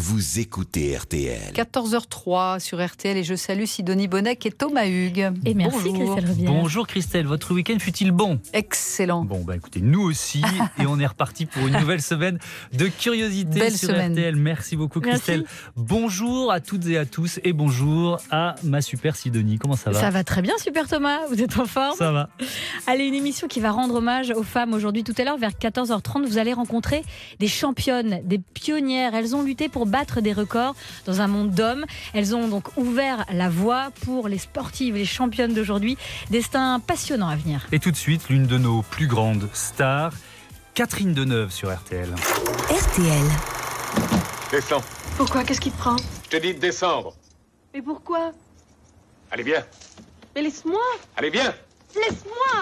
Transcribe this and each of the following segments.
vous écoutez RTL. 14h03 sur RTL et je salue Sidonie Bonnec et Thomas Hugues. Et merci Bonjour. Christelle Rivière. Bonjour Christelle, votre week-end fut-il bon ? Excellent. Bon, écoutez, nous aussi, et on est reparti pour une nouvelle semaine de curiosité Belle sur semaine. RTL. Merci beaucoup Christelle. Merci. Bonjour à toutes et à tous et bonjour à ma super Sidonie. Comment ça va ? Ça va très bien, super Thomas, vous êtes en forme ? Ça va. Allez, une émission qui va rendre hommage aux femmes aujourd'hui. Tout à l'heure, vers 14h30, vous allez rencontrer des championnes, des pionnières. Elles ont lutté pour battre des records dans un monde d'hommes. Elles ont donc ouvert la voie pour les sportives, les championnes d'aujourd'hui. Destin passionnant à venir. Et tout de suite, l'une de nos plus grandes stars, Catherine Deneuve sur RTL. RTL. Descends. Pourquoi ? Qu'est-ce qui te prend ? Je te dis de descendre. Mais pourquoi ? Allez, viens. Mais laisse-moi ! Allez, viens. Laisse-moi !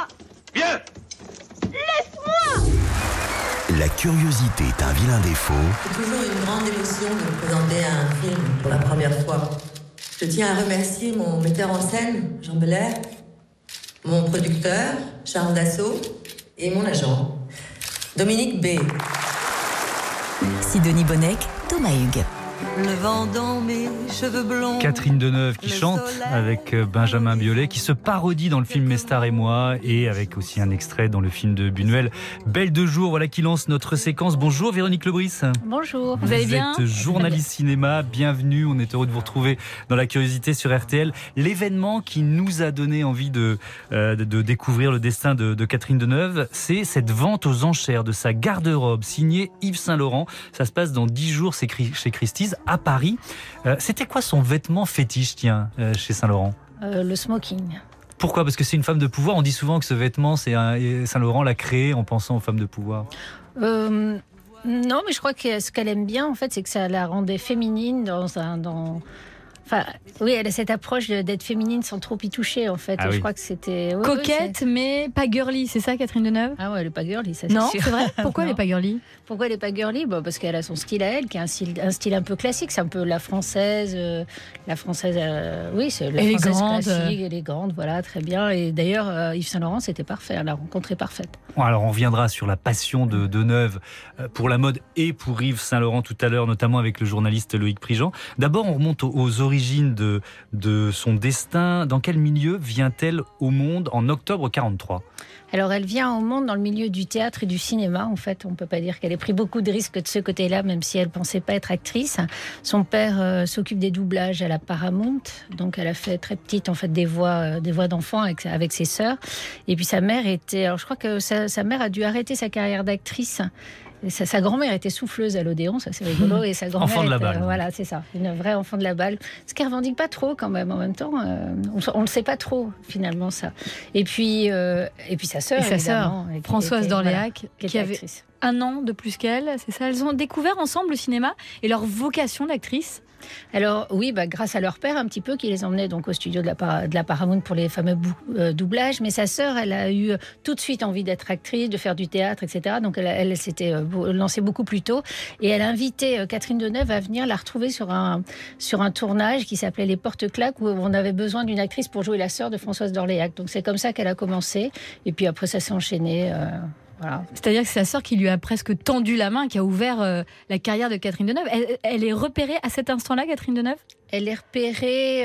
Viens. La curiosité est un vilain défaut. C'est toujours une grande émotion de me présenter à un film pour la première fois. Je tiens à remercier mon metteur en scène, Jean Belair, mon producteur, Charles Dassault, et mon agent, Dominique B. Sidonie Bonnec, Thomas Hugues. Le vent dans mes cheveux blonds. Catherine Deneuve qui Le chante soleil. avec Benjamin Biolay, qui se parodie dans le film Mes stars et moi, et avec aussi un extrait dans le film de Buñuel, Belle de jour. Voilà qui lance notre séquence. Bonjour Véronique Lebris. Bonjour, vous allez bien ? Vous êtes journaliste cinéma, bienvenue, on est heureux de vous retrouver dans la curiosité sur RTL. L'événement qui nous a donné envie de découvrir le destin de Catherine Deneuve, c'est cette vente aux enchères de sa garde-robe signée Yves Saint-Laurent. Ça se passe dans 10 jours chez Christie's à Paris. C'était quoi son vêtement fétiche, chez Saint-Laurent ? Le smoking. Pourquoi ? Parce que c'est une femme de pouvoir. On dit souvent que ce vêtement, Saint-Laurent l'a créé en pensant aux femmes de pouvoir. Non, mais je crois que ce qu'elle aime bien, en fait, c'est que ça la rendait féminine Enfin, oui, elle a cette approche d'être féminine sans trop y toucher, en fait. Ah Et oui. je crois que c'était... Oui, Coquette, mais pas girly, c'est ça Catherine Deneuve ? Ah ouais, elle n'est pas girly, ça c'est Non, sûr. c'est vrai ? Pourquoi elle Non. n'est pas girly ? Pourquoi elle n'est pas girly ? Parce qu'elle a son style à elle, qui est un style un peu classique. C'est un peu la française, oui, c'est la Élégante. française classique, élégante, voilà, très bien. Et d'ailleurs, Yves Saint-Laurent, c'était parfait. La rencontre est parfaite. Bon, alors on reviendra sur la passion de Deneuve pour la mode et pour Yves Saint-Laurent tout à l'heure, notamment avec le journaliste Loïc Prigent. D'abord, on remonte aux origines de son destin. Dans quel milieu vient-elle au monde en octobre 43 ? Alors, elle vient au monde dans le milieu du théâtre et du cinéma. En fait, on peut pas dire qu'elle ait pris beaucoup de risques de ce côté-là, même si elle pensait pas être actrice. Son père s'occupe des doublages à la Paramount, donc elle a fait très petite en fait des voix d'enfants avec ses sœurs. Et puis sa mère alors je crois que sa mère a dû arrêter sa carrière d'actrice. Et sa grand-mère était souffleuse à l'Odéon, ça c'est rigolo. Et sa grand-mère Enfant de la balle. voilà, c'est ça, une vraie enfant de la balle. Ce qu'elle revendique pas trop quand même. En même temps, on le sait pas trop finalement ça. Et puis sa sœur, Et sa sœur, évidemment, qui Françoise était- d'Orléac, qui qui était avait actrice. un an de plus qu'elle, c'est ça ? Elles ont découvert ensemble le cinéma et leur vocation d'actrice. Alors oui, grâce à leur père un petit peu qui les emmenait donc au studio de la Paramount pour les fameux doublages. Mais sa sœur, elle a eu tout de suite envie d'être actrice, de faire du théâtre, etc. Donc elle s'était lancée beaucoup plus tôt et elle a invité Catherine Deneuve à venir la retrouver sur un tournage qui s'appelait Les Porte-Claques où on avait besoin d'une actrice pour jouer la sœur de Françoise d'Orléac. Donc c'est comme ça qu'elle a commencé et puis après ça s'est enchaîné. Voilà. C'est-à-dire que c'est sa sœur qui lui a presque tendu la main, qui a ouvert la carrière de Catherine Deneuve. Elle est repérée à cet instant-là, Catherine Deneuve ? Elle est repérée,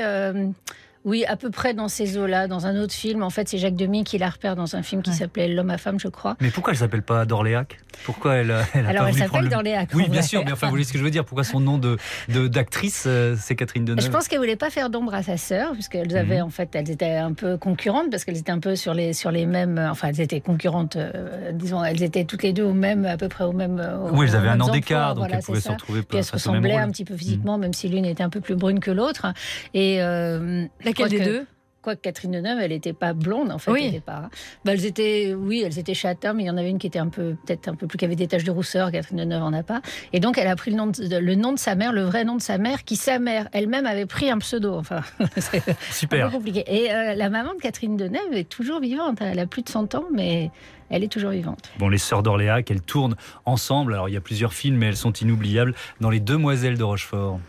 oui, à peu près dans ces eaux-là, dans un autre film. En fait, c'est Jacques Demy qui la repère dans un film qui s'appelait L'homme à femme, je crois. Mais pourquoi elle s'appelle pas d'Orléac ? Pourquoi elle a Alors, pas elle voulu s'appelle prendre d'Orléac. Oui, en bien vrai. sûr, mais enfin, vous voyez ce que je veux dire. Pourquoi son nom d'actrice, c'est Catherine Deneuve ? Je pense qu'elle voulait pas faire d'ombre à sa sœur, puisqu'elles avaient, en fait, elles étaient un peu concurrentes, parce qu'elles étaient un peu sur les mêmes, enfin, elles étaient concurrentes, disons, elles étaient toutes les deux à peu près au même. Oui, elles avaient aux un mêmes an emplois, d'écart, donc voilà, elles pouvaient c'est se ça. retrouver Puis elles se face au même ressemblaient rôle. un petit peu physiquement, même si l'une était un peu plus brune que l'autre. Et Laquelle des deux ? Quoique Catherine Deneuve, elle n'était pas blonde, en fait. Oui. Elle était pas... elles étaient châtains, mais il y en avait une qui était peut-être un peu plus, qui avait des taches de rousseur. Catherine Deneuve en a pas. Et donc, elle a pris le nom de sa mère, le vrai nom de sa mère, qui sa mère elle-même avait pris un pseudo. Enfin, c'est Super. un peu compliqué. Et la maman de Catherine Deneuve est toujours vivante. Elle a plus de 100 ans, mais elle est toujours vivante. Bon, les Sœurs d'Orléac, elles tournent ensemble. Alors, il y a plusieurs films, mais elles sont inoubliables dans Les Demoiselles de Rochefort.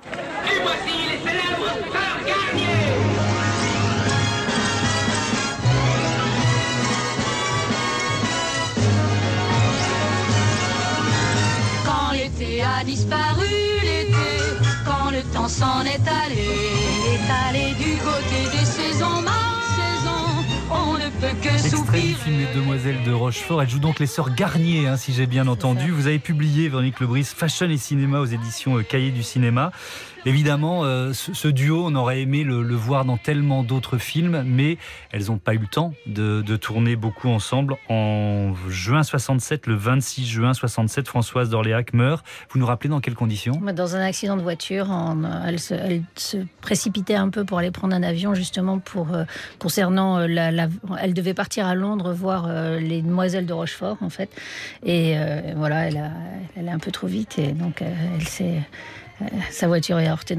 Et voici les célèbres sœurs Garnier. Quand l'été a disparu, l'été temps s'en est allé du côté des saisons, ma saison, on ne peut que Extrait du soupirer. film Les Demoiselles de Rochefort. Elle joue donc les sœurs Garnier, si j'ai bien entendu. Vous avez publié, Véronique Lebris, Fashion et Cinéma aux éditions Cahiers du Cinéma. Évidemment, ce duo, on aurait aimé le voir dans tellement d'autres films, mais elles n'ont pas eu le temps de tourner beaucoup ensemble. En juin 67, le 26 juin 67, Françoise d'Orléac meurt. Vous nous rappelez dans quelles conditions ? Dans un accident de voiture, elle se précipitait un peu pour aller prendre un avion, justement concernant elle devait partir à Londres voir les Demoiselles de Rochefort, en fait. Et voilà, elle est un peu trop vite, et donc sa voiture est heurtée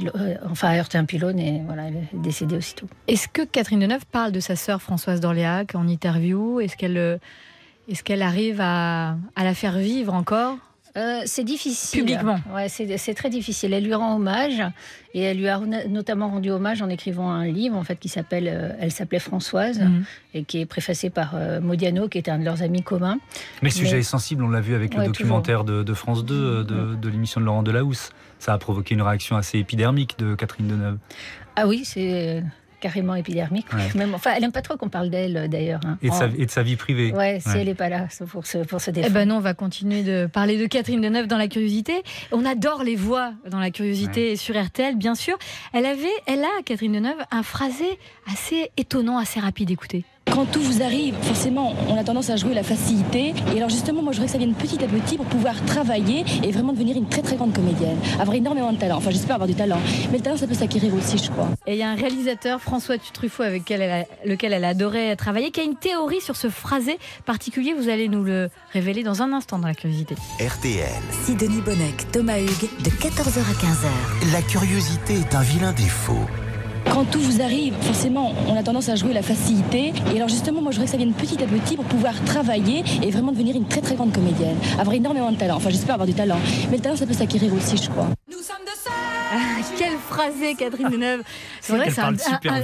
a heurté un pylône, et voilà, elle est décédée aussitôt. Est-ce que Catherine Deneuve parle de sa sœur Françoise d'Orléac en interview ? Est-ce qu'elle arrive à la faire vivre encore ? C'est difficile. Publiquement. Ouais, c'est très difficile. Elle lui rend hommage, et elle lui a notamment rendu hommage en écrivant un livre, en fait, qui s'appelle Elle s'appelait Françoise, et qui est préfacé par Modiano, qui était un de leurs amis communs. Mais le sujet est sensible, on l'a vu avec le documentaire de France 2, de l'émission de Laurent Delahousse. Ça a provoqué une réaction assez épidermique de Catherine Deneuve. Ah oui, c'est carrément épidermique. Ouais. Même, elle n'aime pas trop qu'on parle d'elle, d'ailleurs. Et de sa vie privée. Ouais, si elle n'est pas là pour se défendre. Eh ben non, on va continuer de parler de Catherine Deneuve dans la curiosité. On adore les voix dans la curiosité sur RTL, bien sûr. Elle a, Catherine Deneuve, un phrasé assez étonnant, assez rapide. Écoutez. Quand tout vous arrive, forcément, on a tendance à jouer la facilité. Et alors justement, moi, je voudrais que ça vienne petit à petit pour pouvoir travailler et vraiment devenir une très très grande comédienne. Avoir énormément de talent. Enfin, j'espère avoir du talent. Mais le talent, ça peut s'acquérir aussi, je crois. Et il y a un réalisateur, François Truffaut, avec lequel elle adorait travailler, qui a une théorie sur ce phrasé particulier. Vous allez nous le révéler dans un instant dans la curiosité. RTL. Sidonie Bonnec, Thomas Hugues, de 14h à 15h. La curiosité est un vilain défaut. Quand tout vous arrive, forcément, on a tendance à jouer la facilité. Et alors justement, moi, je voudrais que ça vienne petit à petit pour pouvoir travailler et vraiment devenir une très très grande comédienne. Avoir énormément de talent. Enfin, j'espère avoir du talent. Mais le talent, ça peut s'acquérir aussi, je crois. Nous sommes de Quel phrasé, Catherine Deneuve. C'est vrai, c'est un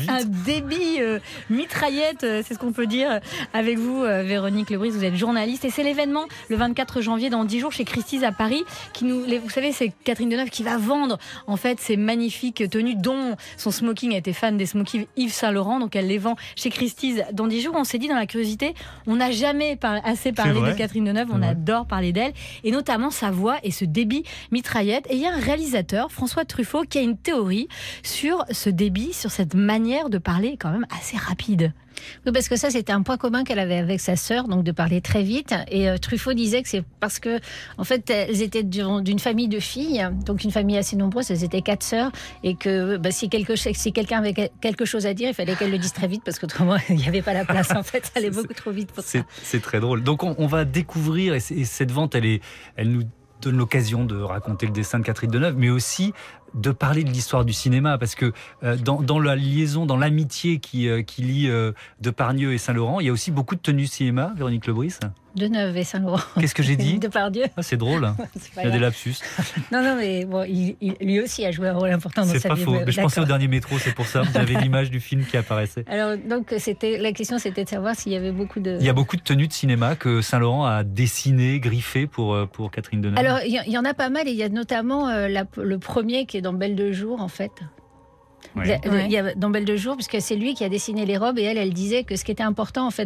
débit mitraillette, c'est ce qu'on peut dire avec vous, Véronique Lebris. Vous êtes journaliste et c'est l'événement le 24 janvier dans 10 jours chez Christie's à Paris. Vous savez, c'est Catherine Deneuve qui va vendre en fait ces magnifiques tenues, dont son smoking. Elle était fan des smokings Yves Saint Laurent, donc elle les vend chez Christie's dans 10 jours. On s'est dit dans la curiosité, on n'a jamais assez parlé de Catherine Deneuve, on adore parler d'elle, et notamment sa voix et ce débit mitraillette. Et il y a un réalisateur, François Truffaut, qui a une théorie sur ce débit, sur cette manière de parler quand même assez rapide. Oui, parce que ça, c'était un point commun qu'elle avait avec sa sœur, donc de parler très vite. Et Truffaut disait que c'est parce que, en fait, elles étaient d'une famille de filles, donc une famille assez nombreuse, elles étaient 4 sœurs, et que si quelqu'un avait quelque chose à dire, il fallait qu'elle le dise très vite, parce qu'autrement, il n'y avait pas la place. En fait, ça allait beaucoup trop vite pour ça. C'est très drôle. Donc, on va découvrir, et cette vente, elle nous donne l'occasion de raconter le destin de Catherine Deneuve, mais aussi de parler de l'histoire du cinéma, parce que dans la liaison, dans l'amitié qui lie Depardieu et Saint-Laurent, il y a aussi beaucoup de tenues cinéma, Véronique Lebris. Deneuve et Saint-Laurent. Qu'est-ce que j'ai dit ? Depardieu. C'est drôle, il y a des lapsus. Non, mais bon, lui aussi a joué un rôle important dans sa vie. C'est pas faux, mais je pensais au dernier métro, c'est pour ça, vous avez l'image du film qui apparaissait. Alors, donc, la question, c'était de savoir s'il y avait beaucoup de... Il y a beaucoup de tenues de cinéma que Saint-Laurent a dessinées, griffées pour Catherine Deneuve. Alors, il y en a pas mal, et il y a notamment le premier qui est dans Belle de jour, en fait. Ouais. Il y a dans Belle de jour, puisque c'est lui qui a dessiné les robes, et elle disait que ce qui était important, en fait,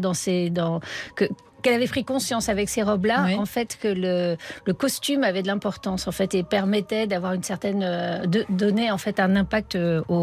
qu'elle avait pris conscience avec ces robes-là, en fait, que le costume avait de l'importance, en fait, et permettait d'avoir une certaine, donner en fait un impact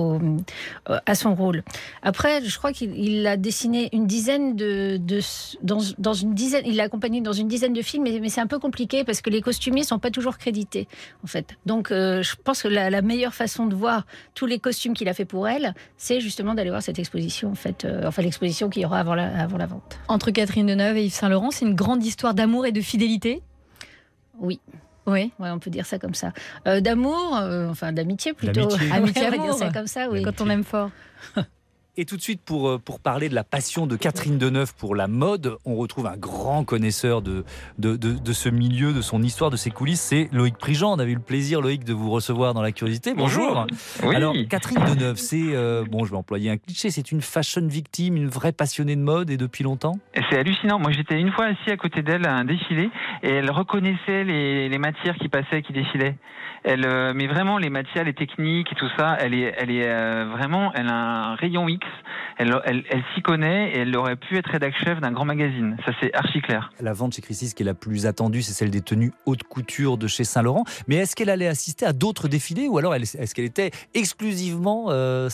à son rôle. Après, je crois qu'il a dessiné une dizaine dans une dizaine, il l'a accompagné dans une dizaine de films, mais c'est un peu compliqué parce que les costumiers sont pas toujours crédités, en fait. Donc, je pense que la meilleure façon de voir tous les costumes qu'il a fait pour elle, c'est justement d'aller voir cette exposition, en fait, l'exposition qu'il y aura avant la vente. Entre Catherine Deneuve et Yves Saint Laurent, c'est une grande histoire d'amour et de fidélité. Oui. Oui, on peut dire ça comme ça. D'amour, enfin d'amitié plutôt. Amitié, on va dire ça comme ça, oui. Quand on aime fort. Et tout de suite, pour parler de la passion de Catherine Deneuve pour la mode, on retrouve un grand connaisseur de ce milieu, de son histoire, de ses coulisses, c'est Loïc Prigent. On avait eu le plaisir, Loïc, de vous recevoir dans la curiosité. Bonjour. Oui. Alors, Catherine Deneuve, c'est, je vais employer un cliché, c'est une fashion victime, une vraie passionnée de mode, et depuis longtemps ? C'est hallucinant. Moi, j'étais une fois assis à côté d'elle à un défilé, et elle reconnaissait les matières qui passaient, qui défilaient. Mais vraiment, les matières, les techniques et tout ça, elle a un rayon X. Elle s'y connaît et elle aurait pu être rédac chef d'un grand magazine. Ça, c'est archi clair. La vente chez Christie's qui est la plus attendue, c'est celle des tenues haute couture de chez Saint-Laurent. Mais est-ce qu'elle allait assister à d'autres défilés ou alors est-ce qu'elle était exclusivement Saint-Laurent ?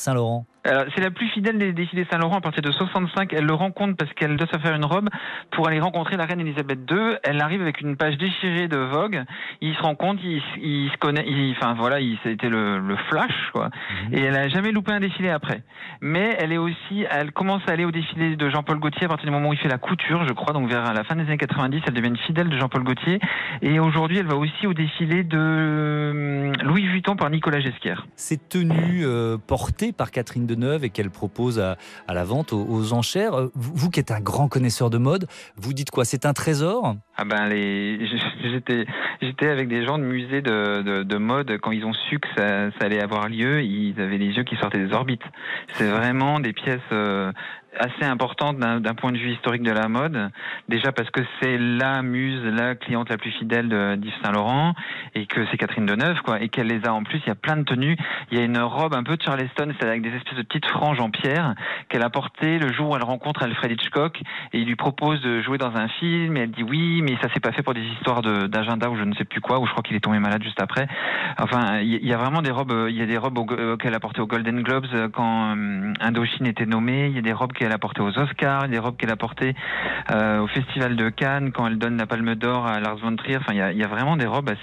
Alors, c'est la plus fidèle des défilés Saint-Laurent à partir de 65. Elle le rencontre parce qu'elle doit se faire une robe pour aller rencontrer la reine Elisabeth II. Elle arrive avec une page déchirée de Vogue. Ils se rencontrent, ils se connaissent. C'était le flash, quoi. Et elle a jamais loupé un défilé après. Mais elle commence à aller au défilé de Jean-Paul Gaultier à partir du moment où il fait la couture, je crois. Donc vers la fin des années 90, elle devient une fidèle de Jean-Paul Gaultier. Et aujourd'hui, elle va aussi au défilé de Louis Vuitton par Nicolas Ghesquière. Ces tenues portées par Catherine Deneuve et qu'elle propose à la vente aux enchères. Vous qui êtes un grand connaisseur de mode, vous dites quoi ? C'est un trésor ? J'étais avec des gens de musées de mode quand ils ont su que ça allait avoir lieu. Ils avaient les yeux qui sortaient des orbites. C'est vraiment des pièces assez importante d'un point de vue historique de la mode. Déjà parce que c'est la muse, la cliente la plus fidèle d'Yves Saint-Laurent et que c'est Catherine Deneuve, quoi, et qu'elle les a en plus. Il y a plein de tenues. Il y a une robe un peu de Charleston, c'est avec des espèces de petites franges en pierre qu'elle a portée le jour où elle rencontre Alfred Hitchcock et il lui propose de jouer dans un film et elle dit oui, mais ça s'est pas fait pour des histoires d'agenda ou je ne sais plus quoi, ou je crois qu'il est tombé malade juste après. Enfin, il y a vraiment des robes, il y a des robes qu'elle a portées aux Golden Globes quand Indochine était nommée, il y a des robes qu'elle a portées aux Oscars, des robes qu'elle a portées au Festival de Cannes quand elle donne la Palme d'Or à Lars von Trier. Enfin, il y a vraiment des robes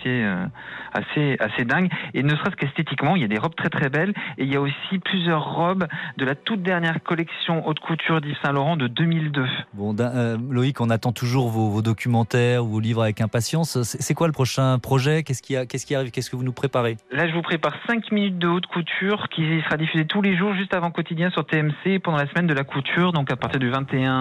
assez dingues. Et ne serait-ce qu'esthétiquement, il y a des robes très très belles. Et il y a aussi plusieurs robes de la toute dernière collection haute couture d'Yves Saint-Laurent de 2002. Bon, Loïc, on attend toujours vos documentaires ou vos livres avec impatience. C'est quoi le prochain projet ? Qu'est-ce qui arrive ? Qu'est-ce que vous nous préparez ? Là, je vous prépare 5 minutes de haute couture qui sera diffusée tous les jours juste avant Quotidien sur TMC pendant la semaine de la couture, donc à partir du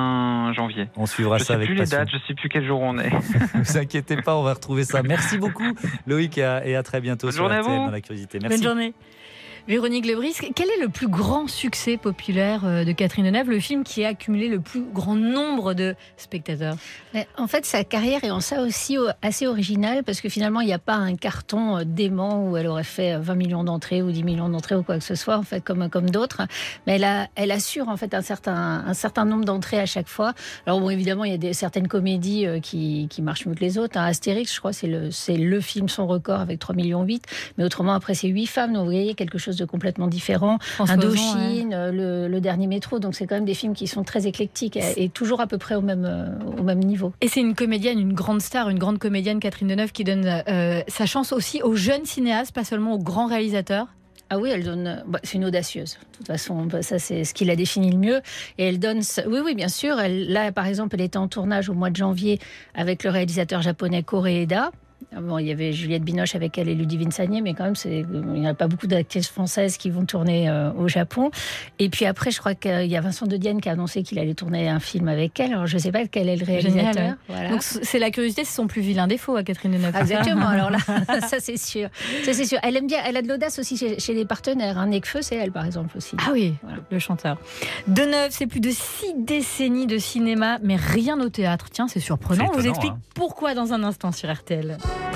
21 janvier. On suivra ça avec passion. Je ne sais plus les dates, je ne sais plus quel jour on est. Ne vous inquiétez pas, on va retrouver ça. Merci beaucoup Loïc et à très bientôt. Bonne sur journée RTL à vous. Dans la curiosité. Merci. Bonne journée. Véronique Lebris, quel est le plus grand succès populaire de Catherine Deneuve, le film qui a accumulé le plus grand nombre de spectateurs ? Mais en fait, sa carrière est en ça aussi assez originale parce que finalement, il n'y a pas un carton dément où elle aurait fait 20 millions d'entrées ou 10 millions d'entrées ou quoi que ce soit, en fait, comme d'autres. Mais elle assure en fait un certain nombre d'entrées à chaque fois. Alors bon, évidemment, il y a certaines comédies qui marchent mieux que les autres. Astérix, je crois, c'est le film son record avec 3,8 millions. Mais autrement, après, c'est 8 femmes. Donc, vous voyez, quelque chose de complètement différent. Indochine, le dernier métro. Donc, c'est quand même des films qui sont très éclectiques et toujours à peu près au même niveau. Et c'est une comédienne, une grande star, une grande comédienne, Catherine Deneuve, qui donne sa chance aussi aux jeunes cinéastes, pas seulement aux grands réalisateurs. Ah oui, elle donne. C'est une audacieuse. De toute façon, ça c'est ce qui la définit le mieux. Et elle donne. Oui, bien sûr. Là, par exemple, elle était en tournage au mois de janvier avec le réalisateur japonais Koreeda. Bon, il y avait Juliette Binoche avec elle et Ludivine Sagné, mais quand même, il n'y a pas beaucoup d'actrices françaises qui vont tourner au Japon. Et puis après, je crois qu'il y a Vincent de Dienne qui a annoncé qu'il allait tourner un film avec elle. Alors, je ne sais pas quel est le réalisateur. Génial, ouais. Voilà. Donc, c'est la curiosité, c'est son plus vilain défaut à Catherine Deneuve. Exactement. Alors là, ça c'est sûr. Elle aime bien. Elle a de l'audace aussi chez les partenaires. Nekfeu, c'est elle, par exemple, aussi. Ah oui, voilà. Le chanteur. Deneuve, c'est plus de 6 décennies de cinéma, mais rien au théâtre. Tiens, c'est surprenant. On vous explique pourquoi dans un instant sur RTL.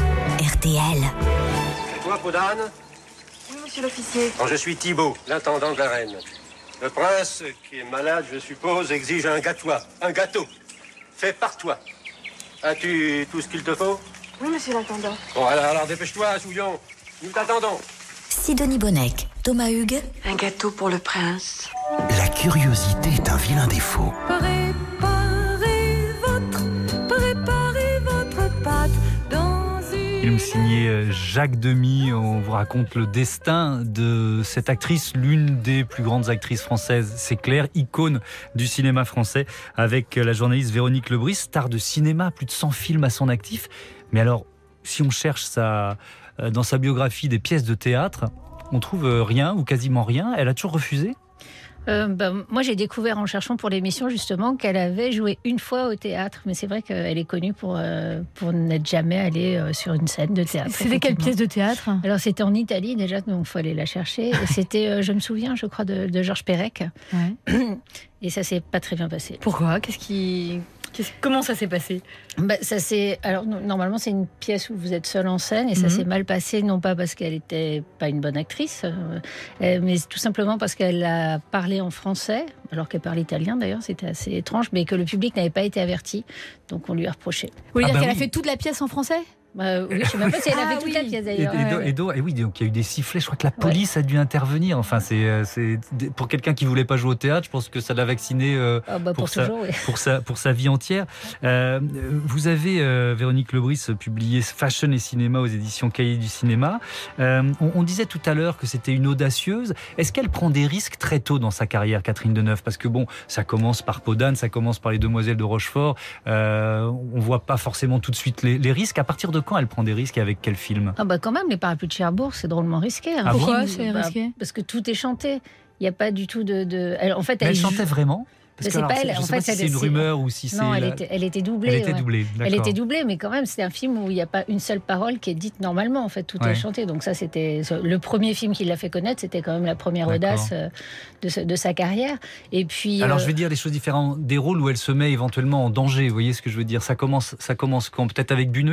RTL. C'est toi, Podane ? Oui, monsieur l'officier. Quand je suis Thibaut, l'intendant de la reine. Le prince, qui est malade, je suppose, exige un gâteau, fait par toi. As-tu tout ce qu'il te faut ? Oui, monsieur l'intendant. Bon, alors dépêche-toi, Souillon. Nous t'attendons. Sidonie Bonnec, Thomas Hugues. Un gâteau pour le prince. La curiosité est un vilain défaut. Préparez votre pâte dans une... Film signé Jacques Demy. On vous raconte le destin de cette actrice, l'une des plus grandes actrices françaises, c'est clair, icône du cinéma français, avec la journaliste Véronique Lebris, star de cinéma, plus de 100 films à son actif. Mais alors, si on cherche dans sa biographie des pièces de théâtre, on trouve rien ou quasiment rien. Elle a toujours refusé ? Moi, j'ai découvert en cherchant pour l'émission justement qu'elle avait joué une fois au théâtre, mais c'est vrai qu'elle est connue pour n'être jamais allée sur une scène de théâtre. C'était quelle pièce de théâtre ? Alors, c'était en Italie déjà, donc il faut aller la chercher. Et c'était, je me souviens, je crois, de Georges Perec. Ouais. Et ça s'est pas très bien passé. Pourquoi ? Qu'est-ce qui... Comment ça s'est passé ? Alors, normalement, c'est une pièce où vous êtes seule en scène et ça s'est mal passé, non pas parce qu'elle n'était pas une bonne actrice, mais tout simplement parce qu'elle a parlé en français, alors qu'elle parle italien d'ailleurs, c'était assez étrange, mais que le public n'avait pas été averti, donc on lui a reproché. Vous voulez dire qu'elle a fait toute la pièce en français ? Oui, je ne sais même pas si elle a fait toute la pièce d'ailleurs. Et oui, donc il y a eu des sifflets. Je crois que la police a dû intervenir. Enfin, c'est pour quelqu'un qui voulait pas jouer au théâtre, je pense que ça l'a vacciné pour sa vie entière. Vous avez, Véronique Lebris, publié Fashion et cinéma aux éditions Cahiers du cinéma. On disait tout à l'heure que c'était une audacieuse. Est-ce qu'elle prend des risques très tôt dans sa carrière, Catherine Deneuve ? Parce que bon, ça commence par Peau d'âne, ça commence par Les Demoiselles de Rochefort. On voit pas forcément tout de suite les risques. À partir de quand elle prend des risques et avec quel film ? Quand même, Les Parapluies de Cherbourg, c'est drôlement risqué. Hein. Pourquoi c'est risqué ? Parce que tout est chanté. Il n'y a pas du tout de... En fait, elle chantait vraiment ? Parce que, pas elle. Je ne sais pas si c'est une rumeur ou si c'est... Non, elle était doublée. Elle était doublée, d'accord. Elle était doublée, mais quand même, c'est un film où il n'y a pas une seule parole qui est dite normalement. En fait, tout est chanté. Donc ça, c'était le premier film qui l'a fait connaître. C'était quand même la première audace de sa carrière. Et puis... Alors, je vais dire des choses différentes. Des rôles où elle se met éventuellement en danger. Vous voyez ce que je veux dire ? Ça commence quand ? Peut-être avec Buñuel ?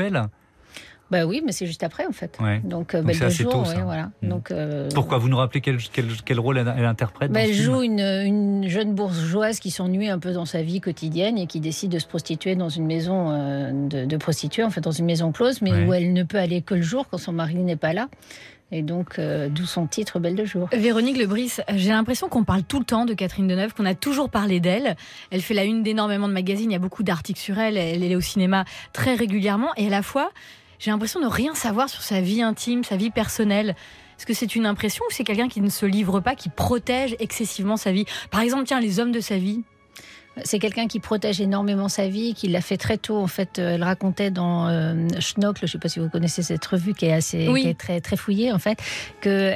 Oui, mais c'est juste après en fait. Donc Belle de jour, tôt, ça. voilà. Donc, pourquoi ? Vous nous rappelez quel rôle elle interprète dans elle ce joue film ? une jeune bourgeoise qui s'ennuie un peu dans sa vie quotidienne et qui décide de se prostituer dans une maison de prostituées, en fait dans une maison close, mais où elle ne peut aller que le jour quand son mari n'est pas là. Et donc, d'où son titre Belle de jour. Véronique Lebris, j'ai l'impression qu'on parle tout le temps de Catherine Deneuve, qu'on a toujours parlé d'elle. Elle fait la une d'énormément de magazines, il y a beaucoup d'articles sur elle, elle est au cinéma très régulièrement et à la fois... J'ai l'impression de rien savoir sur sa vie intime, sa vie personnelle. Est-ce que c'est une impression ou c'est quelqu'un qui ne se livre pas, qui protège excessivement sa vie ? Par exemple, les hommes de sa vie. C'est quelqu'un qui protège énormément sa vie, qui l'a fait très tôt. En fait, elle racontait dans Schnock, je ne sais pas si vous connaissez cette revue qui est qui est très très fouillée en fait, que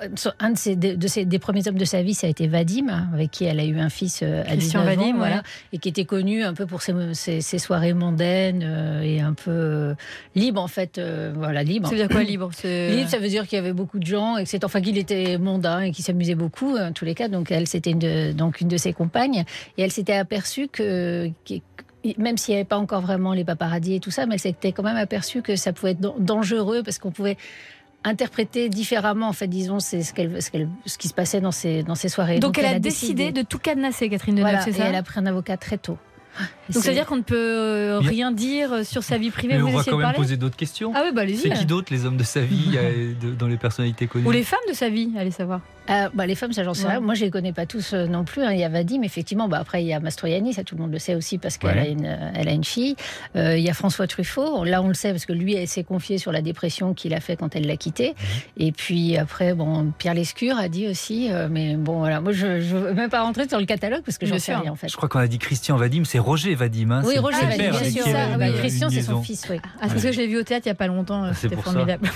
un des premiers hommes de sa vie, ça a été Vadim, avec qui elle a eu un fils à 19 ans, Vadim, voilà, et qui était connu un peu pour ses soirées mondaines et un peu libre en fait, libre. Ça veut dire quoi libre ? Libre, ça veut dire qu'il y avait beaucoup de gens, qu'il était mondain et qu'il s'amusait beaucoup en tous les cas. Donc elle, c'était une de ses compagnes, et elle s'était aperçue que même s'il n'y avait pas encore vraiment les paparazzis et tout ça, mais elle s'était quand même aperçue que ça pouvait être dangereux parce qu'on pouvait interpréter différemment, en fait, disons, c'est ce qui se passait dans ces soirées. Donc elle a décidé de tout cadenasser, Catherine Deneuve, c'est ça ? Et elle a pris un avocat très tôt. Donc ça veut dire qu'on ne peut rien dire sur sa vie privée. Mais vous on va essayez quand de même parler poser d'autres questions. Ah oui, allez-y. C'est qui d'autre, les hommes de sa vie, dans les personnalités connues ? Ou les femmes de sa vie, allez savoir. Les femmes, ça j'en sais rien. Moi, je les connais pas tous non plus. Il y a Vadim, effectivement. Après, il y a Mastroianni, ça tout le monde le sait aussi parce qu'elle a une fille. Il y a François Truffaut. Là, on le sait parce que lui, elle s'est confiée sur la dépression qu'il a fait quand elle l'a quitté. Et puis après, Pierre Lescure a dit aussi. Mais bon, voilà. Moi, je veux même pas rentrer sur le catalogue parce que j'en sais rien en fait. Je crois qu'on a dit Christian Vadim, c'est Roger Vadim. Hein, oui, Roger Vadim, bien sûr. Christian, c'est son fils. Oui. Parce que je l'ai vu au théâtre il y a pas longtemps. C'était formidable.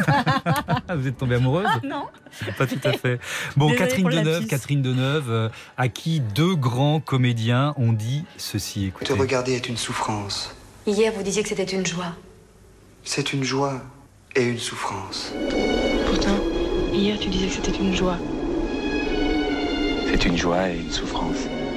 Vous êtes tombée amoureuse ? Non. Pas tout à fait. Bon, Désolée Catherine Deneuve, à qui deux grands comédiens ont dit ceci. Écoutez. Te regarder est une souffrance. Hier, vous disiez que c'était une joie. C'est une joie et une souffrance. Pourtant, hier, tu disais que c'était une joie. C'est une joie et une souffrance.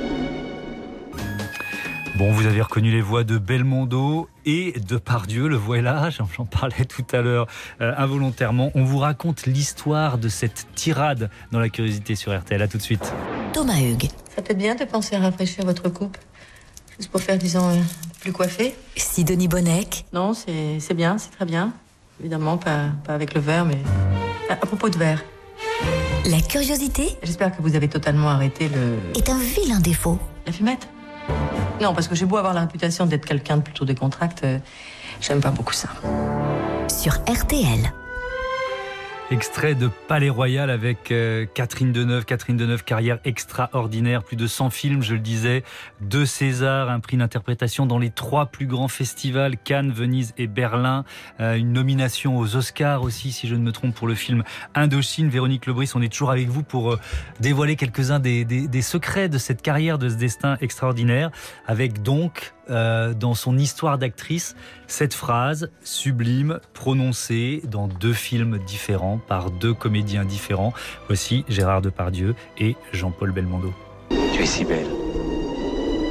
Bon, vous avez reconnu les voix de Belmondo et Depardieu, le voilà, j'en parlais tout à l'heure involontairement. On vous raconte l'histoire de cette tirade dans La Curiosité sur RTL. À tout de suite. Thomas Hugues. Ça fait bien de penser à rafraîchir votre coupe. Juste pour faire, disons, plus coiffé. Sidonie Bonnec. Non, c'est bien, c'est très bien. Évidemment, pas avec le verre, mais... À propos de verre. La curiosité J'espère que vous avez totalement arrêté est un vilain défaut. La fumette ? Non, parce que j'ai beau avoir la réputation d'être quelqu'un de plutôt décontracté, j'aime pas beaucoup ça. Sur RTL. Extrait de Palais Royal avec Catherine Deneuve. Catherine Deneuve, carrière extraordinaire, plus de 100 films, je le disais, 2 Césars, un prix d'interprétation dans les 3 plus grands festivals, Cannes, Venise et Berlin, une nomination aux Oscars aussi, si je ne me trompe, pour le film Indochine. Véronique Lebris, on est toujours avec vous pour dévoiler quelques-uns des secrets de cette carrière, de ce destin extraordinaire, avec donc... dans son histoire d'actrice, cette phrase sublime prononcée dans 2 films différents par 2 comédiens différents. Voici Gérard Depardieu et Jean-Paul Belmondo. Tu es si belle.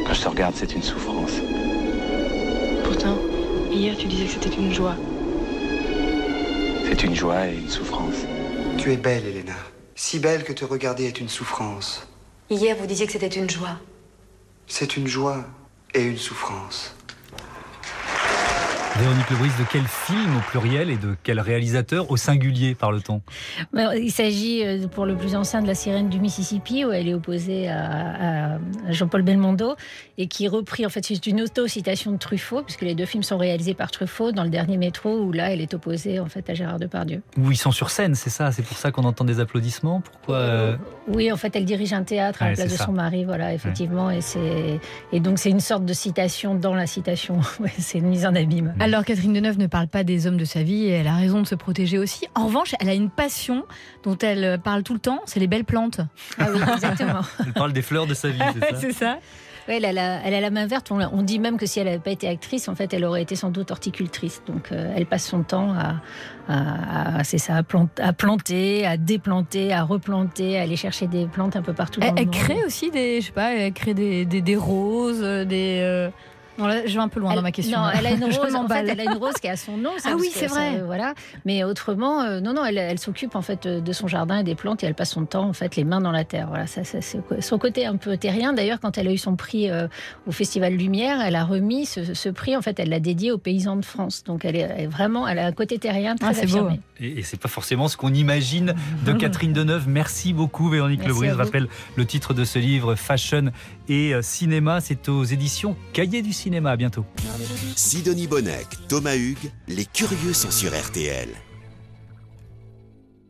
Quand je te regarde, c'est une souffrance. Pourtant, hier tu disais que c'était une joie. C'est une joie et une souffrance. Tu es belle, Elena. Si belle que te regarder est une souffrance. Hier vous disiez que c'était une joie. C'est une joie et une souffrance. Véronique Lebris, de quel film au pluriel et de quel réalisateur au singulier parle-t-on? Il s'agit pour le plus ancien de La Sirène du Mississippi, où elle est opposée à Jean-Paul Belmondo, et qui reprit, en fait, c'est une auto-citation de Truffaut, puisque les deux films sont réalisés par Truffaut, dans Le Dernier Métro, où là, elle est opposée en fait à Gérard Depardieu. Où ils sont sur scène, c'est ça? C'est pour ça qu'on entend des applaudissements? Pourquoi Oui, en fait, elle dirige un théâtre à la place de son mari, voilà, effectivement, et donc c'est une sorte de citation dans la citation. C'est une mise en abîme. Alors Catherine Deneuve ne parle pas des hommes de sa vie et elle a raison de se protéger aussi. En revanche, elle a une passion dont elle parle tout le temps, c'est les belles plantes. Ah oui, exactement. Elle parle des fleurs de sa vie, c'est ça? C'est ça. Oui, elle a la main verte. On dit même que si elle n'avait pas été actrice, en fait, elle aurait été sans doute horticultrice. Donc, elle passe son temps à planter, à déplanter, à replanter, à aller chercher des plantes un peu partout dans le monde. Elle crée aussi elle crée des roses, des... Non, là, je vais un peu loin dans ma question. Non, elle a une rose. En fait, elle a une rose qui a son nom. Ah oui, c'est vrai. Voilà. Mais autrement, elle s'occupe en fait de son jardin et des plantes et elle passe son temps en fait les mains dans la terre. Voilà, ça c'est son côté un peu terrien. D'ailleurs, quand elle a eu son prix au Festival Lumière, elle a remis ce prix. En fait, elle l'a dédié aux paysans de France. Donc, elle a un côté terrien très affirmé. Beau. Et c'est pas forcément ce qu'on imagine de Catherine Deneuve. Merci beaucoup, Véronique Lebris. Je rappelle le titre de ce livre, Fashion et cinéma. C'est aux éditions Cahiers du cinéma. À bientôt. Sidonie Bonnec, Thomas Hugues, les curieux sont sur RTL.